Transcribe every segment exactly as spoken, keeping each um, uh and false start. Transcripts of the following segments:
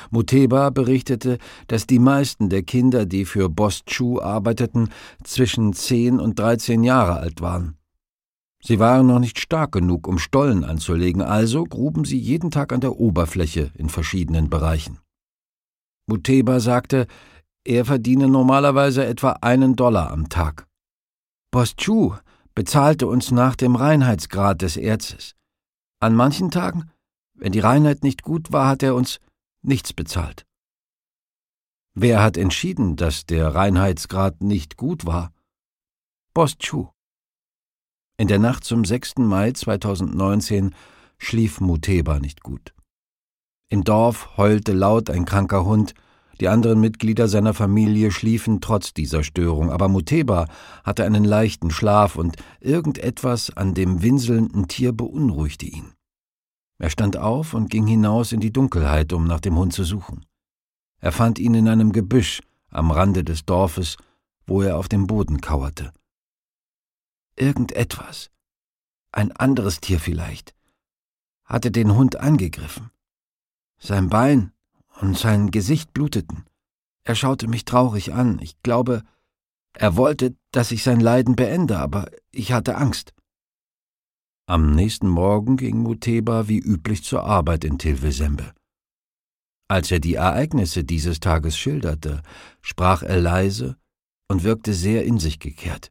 Muteba berichtete, dass die meisten der Kinder, die für Boss Chu arbeiteten, zwischen zehn und dreizehn Jahre alt waren. Sie waren noch nicht stark genug, um Stollen anzulegen, also gruben sie jeden Tag an der Oberfläche in verschiedenen Bereichen. Muteba sagte, er verdiene normalerweise etwa einen Dollar am Tag. Boss Chu bezahlte uns nach dem Reinheitsgrad des Erzes. An manchen Tagen, wenn die Reinheit nicht gut war, hat er uns nichts bezahlt. Wer hat entschieden, dass der Reinheitsgrad nicht gut war? Boss Chu. In der Nacht zum sechsten Mai zweitausendneunzehn schlief Muteba nicht gut. Im Dorf heulte laut ein kranker Hund, die anderen Mitglieder seiner Familie schliefen trotz dieser Störung, aber Muteba hatte einen leichten Schlaf und irgendetwas an dem winselnden Tier beunruhigte ihn. Er stand auf und ging hinaus in die Dunkelheit, um nach dem Hund zu suchen. Er fand ihn in einem Gebüsch am Rande des Dorfes, wo er auf dem Boden kauerte. Irgendetwas, ein anderes Tier vielleicht, hatte den Hund angegriffen. Sein Bein und sein Gesicht bluteten. Er schaute mich traurig an. Ich glaube, er wollte, dass ich sein Leiden beende, aber ich hatte Angst. Am nächsten Morgen ging Muteba wie üblich zur Arbeit in Tilwesembe. Als er die Ereignisse dieses Tages schilderte, sprach er leise und wirkte sehr in sich gekehrt.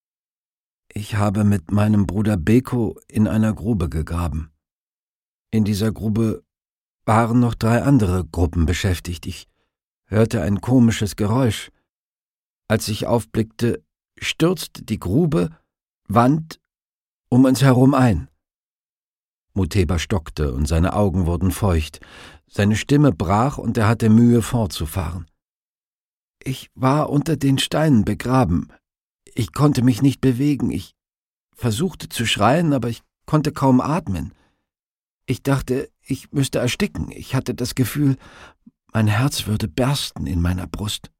Ich habe mit meinem Bruder Beko in einer Grube gegraben. In dieser Grube waren noch drei andere Gruppen beschäftigt. Ich hörte ein komisches Geräusch. Als ich aufblickte, stürzte die Grube, Wand, um uns herum ein. Muteba stockte und seine Augen wurden feucht. Seine Stimme brach und er hatte Mühe fortzufahren. Ich war unter den Steinen begraben. Ich konnte mich nicht bewegen. Ich versuchte zu schreien, aber ich konnte kaum atmen. Ich dachte, ich müsste ersticken. Ich hatte das Gefühl, mein Herz würde bersten in meiner Brust.